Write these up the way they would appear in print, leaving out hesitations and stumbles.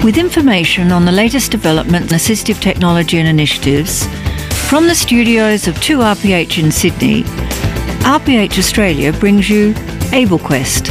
with information on the latest development in assistive technology and initiatives. From the studios of 2RPH in Sydney, RPH Australia brings you AbleQuest.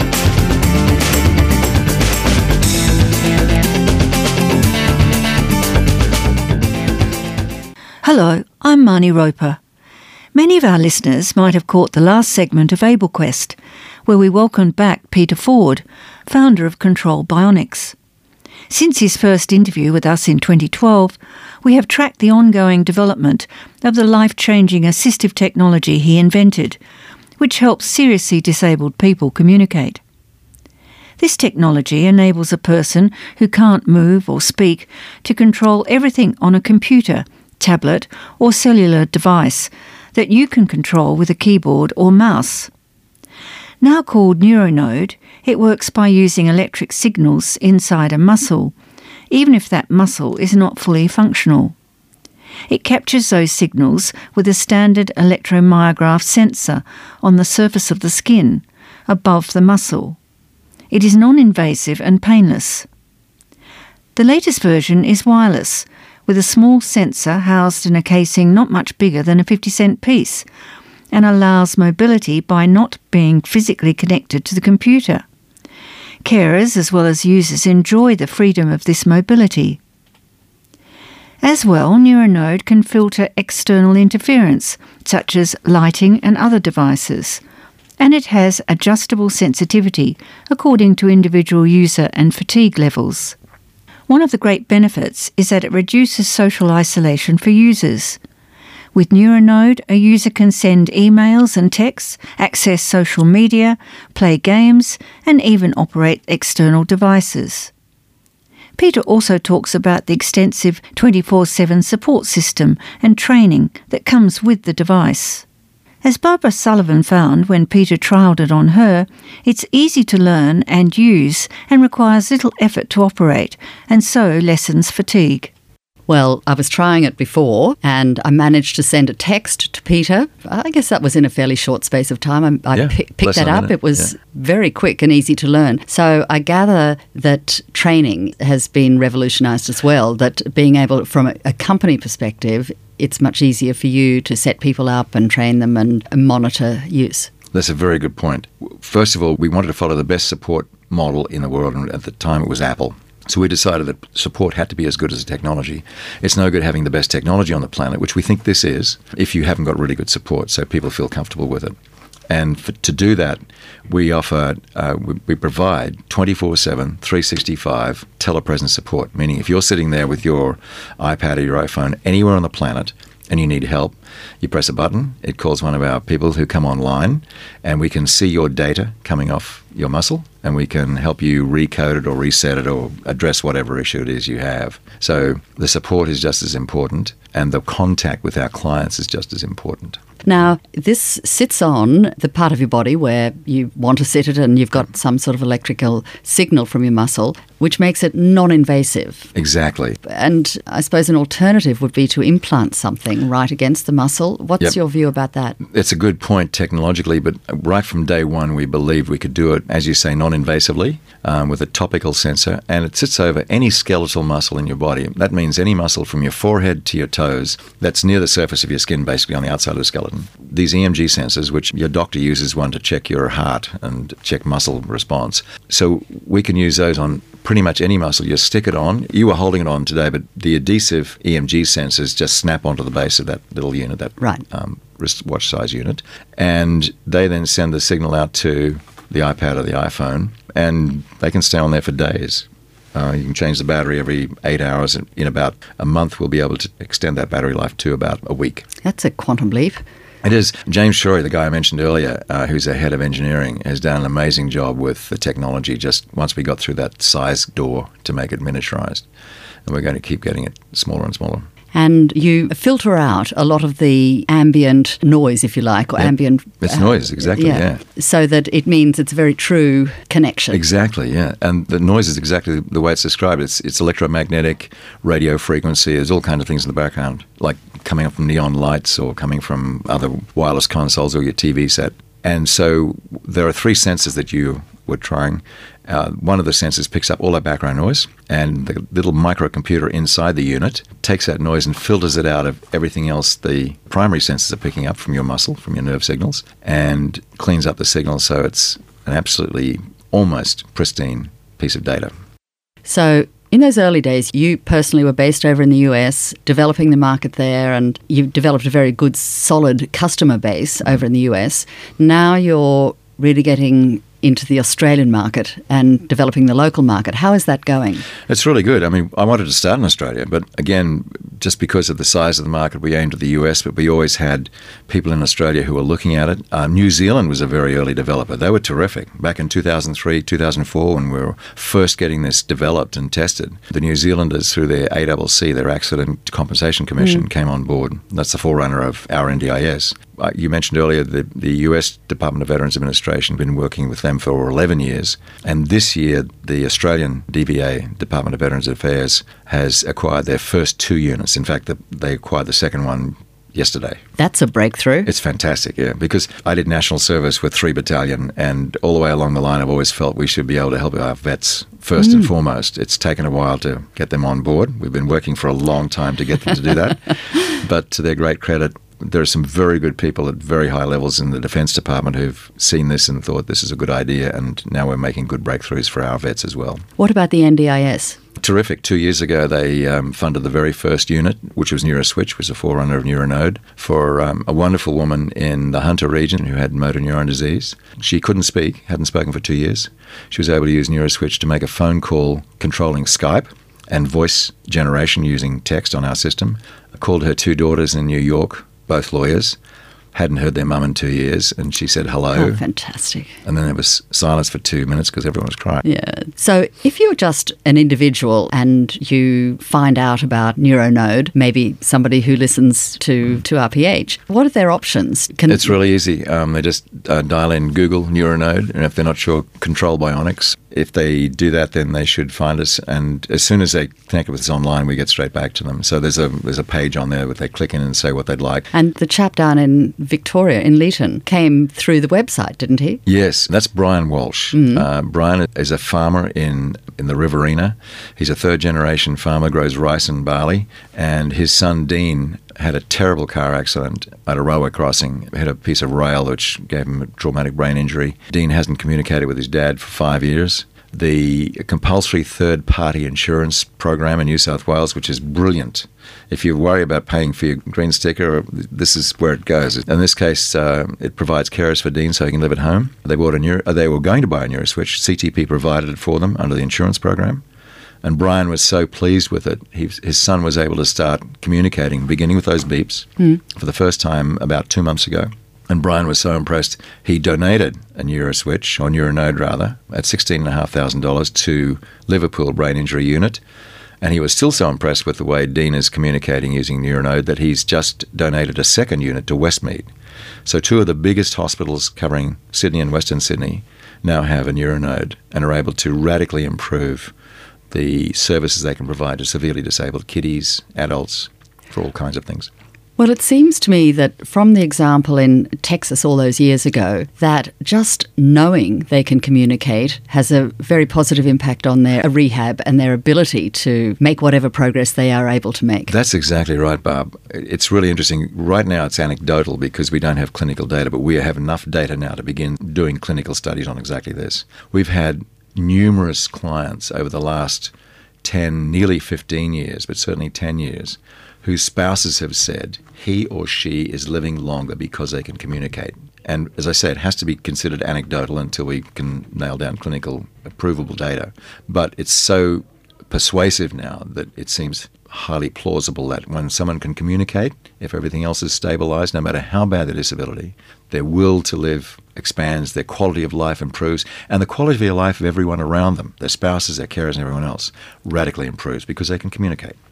Hello, I'm Marnie Roper. Many of our listeners might have caught the last segment of AbleQuest, where we welcomed back Peter Ford, founder of Control Bionics. Since his first interview with us in 2012, we have tracked the ongoing development of the life-changing assistive technology he invented, which helps seriously disabled people communicate. This technology enables a person who can't move or speak to control everything on a computer, tablet or cellular device that you can control with a keyboard or mouse. Now called NeuroNode, it works by using electric signals inside a muscle, even if that muscle is not fully functional. It captures those signals with a standard electromyograph sensor on the surface of the skin, above the muscle. It is non-invasive and painless. The latest version is wireless, with a small sensor housed in a casing not much bigger than a 50-cent piece, and allows mobility by not being physically connected to the computer. Carers as well as users enjoy the freedom of this mobility. As well, NeuroNode can filter external interference, such as lighting and other devices, and it has adjustable sensitivity according to individual user and fatigue levels. One of the great benefits is that it reduces social isolation for users. With NeuroNode, a user can send emails and texts, access social media, play games, and even operate external devices. Peter also talks about the extensive 24/7 support system and training that comes with the device. As Barbara Sullivan found when Peter trialled it on her, it's easy to learn and use and requires little effort to operate, and so lessens fatigue. Well, I was trying it before and I managed to send a text to Peter. I guess that was in a fairly short space of time. I picked that up. It was very quick and easy to learn. So I gather that training has been revolutionised as well, that being able, from a company perspective, it's much easier for you to set people up and train them and monitor use. That's a very good point. First of all, we wanted to follow the best support model in the world, and at the time it was Apple. So we decided that support had to be as good as the technology. It's no good having the best technology on the planet, which we think this is, if you haven't got really good support, so people feel comfortable with it. And to do that, we provide 24/7, 365 telepresence support, meaning if you're sitting there with your iPad or your iPhone anywhere on the planet and you need help, you press a button, it calls one of our people who come online, and we can see your data coming off your muscle, and we can help you recode it or reset it or address whatever issue it is you have. So the support is just as important, and the contact with our clients is just as important. Now, this sits on the part of your body where you want to sit it and you've got some sort of electrical signal from your muscle, which makes it non-invasive. Exactly. And I suppose an alternative would be to implant something right against the muscle. What's your view about that? It's a good point technologically, but right from day one we believed we could do it, as you say, non-invasively with a topical sensor, and it sits over any skeletal muscle in your body. That means any muscle from your forehead to your toes that's near the surface of your skin, basically on the outside of the skeleton. These EMG sensors, which your doctor uses one to check your heart and check muscle response. So we can use those on pretty much any muscle. You stick it on. You were holding it on today, but the adhesive EMG sensors just snap onto the base of that little unit, that wristwatch size unit, and they then send the signal out to the iPad or the iPhone, and they can stay on there for days. You can change the battery every 8 hours. In about a month, we'll be able to extend that battery life to about a week. That's a quantum leap. It is. James Shorey, the guy I mentioned earlier, who's the head of engineering, has done an amazing job with the technology just once we got through that size door to make it miniaturized. And we're going to keep getting it smaller and smaller. And you filter out a lot of the ambient noise, if you like, or ambient... It's noise, exactly, yeah. So that it means it's a very true connection. Exactly, yeah. And the noise is exactly the way it's described. It's electromagnetic, radio frequency. There's all kinds of things in the background, like coming up from neon lights or coming from other wireless consoles or your TV set. And so there are 3 sensors that you were trying. One of the sensors picks up all that background noise, and the little microcomputer inside the unit takes that noise and filters it out of everything else the primary sensors are picking up from your muscle, from your nerve signals, and cleans up the signal so it's an absolutely almost pristine piece of data. So in those early days, you personally were based over in the US, developing the market there, and you've developed a very good, solid customer base over in the US. Now you're really getting into the Australian market and developing the local market. How is that going? It's really good. I mean, I wanted to start in Australia, but again, just because of the size of the market, we aimed at the US, but we always had people in Australia who were looking at it. New Zealand was a very early developer. They were terrific. Back in 2003, 2004, when we were first getting this developed and tested, the New Zealanders, through their ACC, their Accident Compensation Commission, came on board. That's the forerunner of our NDIS. You mentioned earlier the US Department of Veterans Administration, been working with them for 11 years. And this year, the Australian DVA, Department of Veterans Affairs, has acquired their first 2 units. In fact, they acquired the second one yesterday. That's a breakthrough. It's fantastic, yeah, because I did national service with 3 Battalion, and all the way along the line I've always felt we should be able to help our vets first and foremost. It's taken a while to get them on board. We've been working for a long time to get them to do that. But to their great credit, there are some very good people at very high levels in the Defence Department who've seen this and thought this is a good idea, and now we're making good breakthroughs for our vets as well. What about the NDIS? Terrific. 2 years ago, they funded the very first unit, which was NeuroSwitch, which was a forerunner of NeuroNode, for a wonderful woman in the Hunter region who had motor neuron disease. She couldn't speak, hadn't spoken for 2 years. She was able to use NeuroSwitch to make a phone call controlling Skype and voice generation using text on our system. I called her 2 daughters in New York, both lawyers, hadn't heard their mum in 2 years, and she said hello. Oh, fantastic. And then there was silence for 2 minutes because everyone was crying. Yeah. So if you're just an individual and you find out about NeuroNode, maybe somebody who listens to RPH, what are their options? It's really easy. They just dial in Google NeuroNode, and if they're not sure, Control Bionics. If they do that, then they should find us, and as soon as they connect with us online, we get straight back to them. So there's a page on there where they click in and say what they'd like. And the chap down in Victoria, in Leeton, came through the website, didn't he? Yes, that's Brian Walsh. Brian is a farmer in the Riverina. He's a 3rd-generation farmer, grows rice and barley, and his son Dean had a terrible car accident at a railway crossing, hit a piece of rail which gave him a traumatic brain injury. Dean hasn't communicated with his dad for 5 years. The compulsory third-party insurance program in New South Wales, which is brilliant. If you worry about paying for your green sticker, this is where it goes. In this case, it provides carers for Dean so he can live at home. They were going to buy a NeuroSwitch. CTP provided it for them under the insurance program. And Brian was so pleased with it, his son was able to start communicating, beginning with those beeps, for the first time about 2 months ago. And Brian was so impressed, he donated a NeuroSwitch, or NeuroNode rather, at $16,500 to Liverpool Brain Injury Unit. And he was still so impressed with the way Dean is communicating using NeuroNode that he's just donated a 2nd unit to Westmead. So 2 of the biggest hospitals covering Sydney and Western Sydney now have a NeuroNode and are able to radically improve the services they can provide to severely disabled kiddies, adults, for all kinds of things. Well, it seems to me that from the example in Texas all those years ago, that just knowing they can communicate has a very positive impact on their rehab and their ability to make whatever progress they are able to make. That's exactly right, Barb. It's really interesting. Right now it's anecdotal because we don't have clinical data, but we have enough data now to begin doing clinical studies on exactly this. We've had numerous clients over the last 10, nearly 15 years, but certainly 10 years, whose spouses have said he or she is living longer because they can communicate. And as I say, it has to be considered anecdotal until we can nail down clinical provable data. But it's so persuasive now that it seems highly plausible that when someone can communicate, if everything else is stabilised, no matter how bad their disability, their will to live expands, their quality of life improves, and the quality of life of everyone around them, their spouses, their carers and everyone else, radically improves because they can communicate.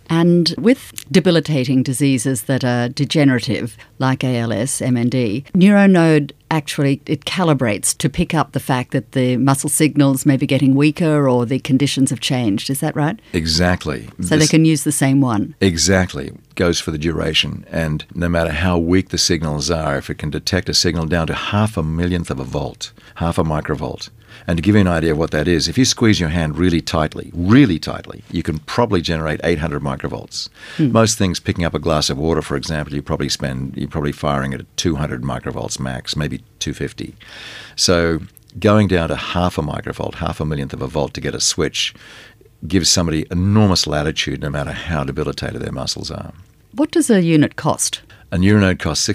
And with debilitating diseases that are degenerative, like ALS, MND, NeuroNode actually, it calibrates to pick up the fact that the muscle signals may be getting weaker or the conditions have changed. Is that right? Exactly. So they can use the same one? Exactly. It goes for the duration. And no matter how weak the signals are, if it can detect a signal down to 0.5 millionth of a volt, 0.5 microvolt, and to give you an idea of what that is, if you squeeze your hand really tightly, you can probably generate 800 microvolts. Most things, picking up a glass of water, for example, you're probably firing it at 200 microvolts max, maybe 250. So going down to 0.5 microvolt, 0.5 millionth of a volt to get a switch gives somebody enormous latitude no matter how debilitated their muscles are. What does a unit cost? A NeuroNode costs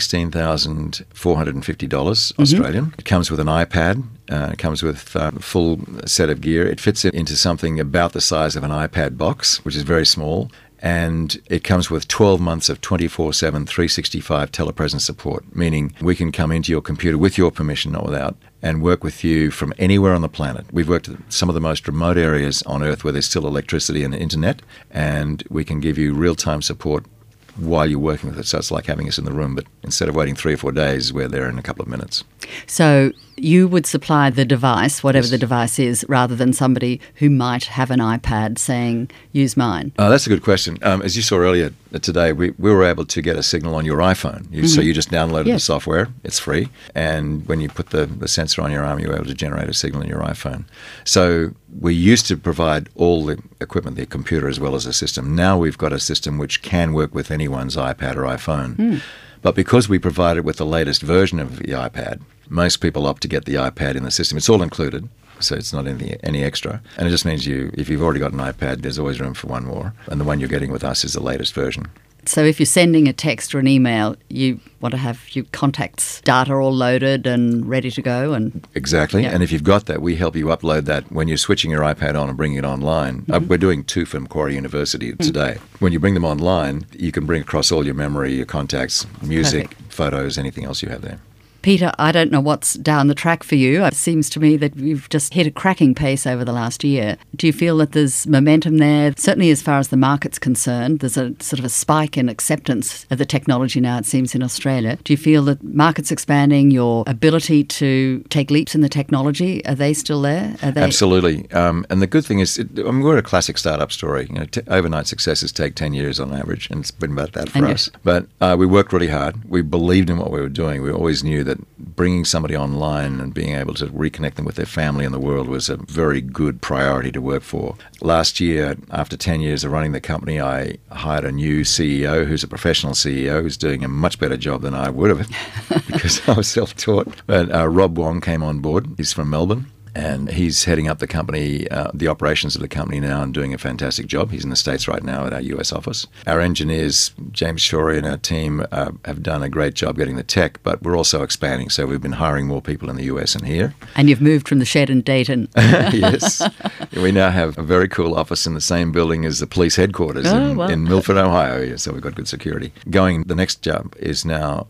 $16,450 Australian. It comes with an iPad. It comes with a full set of gear. It fits it into something about the size of an iPad box, which is very small. And it comes with 12 months of 24/7, 365 telepresence support, meaning we can come into your computer with your permission, not without, and work with you from anywhere on the planet. We've worked at some of the most remote areas on Earth where there's still electricity and internet, and we can give you real-time support while you're working with it. So it's like having us in the room, but instead of waiting 3 or 4 days, we're there in a couple of minutes. So you would supply the device, whatever the device is, rather than somebody who might have an iPad saying, use mine? That's a good question. As you saw earlier today, we were able to get a signal on your iPhone. So you just downloaded the software. It's free. And when you put the sensor on your arm, you were able to generate a signal in your iPhone. So we used to provide all the equipment, the computer as well as a system. Now we've got a system which can work with anyone's iPad or iPhone. But because we provide it with the latest version of the iPad, most people opt to get the iPad in the system. It's all included, so it's not any extra. And it just means if you've already got an iPad, there's always room for one more. And the one you're getting with us is the latest version. So if you're sending a text or an email, you want to have your contacts data all loaded and ready to go. And exactly. Yeah. And if you've got that, we help you upload that when you're switching your iPad on and bringing it online. We're doing 2 from Macquarie University today. When you bring them online, you can bring across all your memory, your contacts, music, photos, anything else you have there. Peter, I don't know what's down the track for you. It seems to me that you've just hit a cracking pace over the last year. Do you feel that there's momentum there? Certainly as far as the market's concerned, there's a sort of a spike in acceptance of the technology now, it seems, in Australia. Do you feel that market's expanding, your ability to take leaps in the technology, are they still there? Absolutely. And the good thing is, we're a classic startup story. Overnight successes take 10 years on average, and it's been about that for us. But we worked really hard. We believed in what we were doing. We always knew that bringing somebody online and being able to reconnect them with their family and the world was a very good priority to work for. Last year, after 10 years of running the company, I hired a new CEO who's a professional CEO who's doing a much better job than I would have because I was self-taught. But Rob Wong came on board. He's from Melbourne. And he's heading up the company, the operations of the company now, and doing a fantastic job. He's in the States right now at our US office. Our engineers, James Shorey and our team, have done a great job getting the tech, but we're also expanding. So we've been hiring more people in the US and here. And you've moved from the shed in Dayton. Yes. We now have a very cool office in the same building as the police headquarters in Milford, Ohio. So we've got good security. The next job is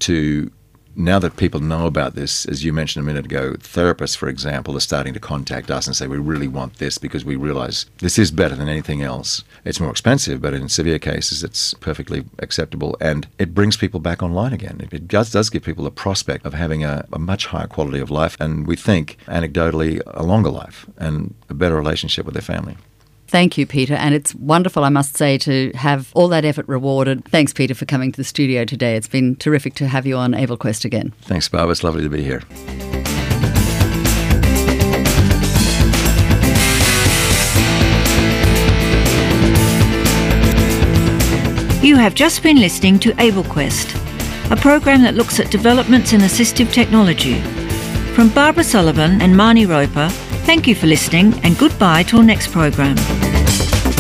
now that people know about this, as you mentioned a minute ago, therapists, for example, are starting to contact us and say, we really want this because we realize this is better than anything else. It's more expensive, but in severe cases, it's perfectly acceptable. And it brings people back online again. It does give people a prospect of having a much higher quality of life, and we think, anecdotally, a longer life and a better relationship with their family. Thank you, Peter. And it's wonderful, I must say, to have all that effort rewarded. Thanks, Peter, for coming to the studio today. It's been terrific to have you on AbleQuest again. Thanks, Barbara. It's lovely to be here. You have just been listening to AbleQuest, a program that looks at developments in assistive technology. From Barbara Sullivan and Marnie Roper, thank you for listening, and goodbye till next program.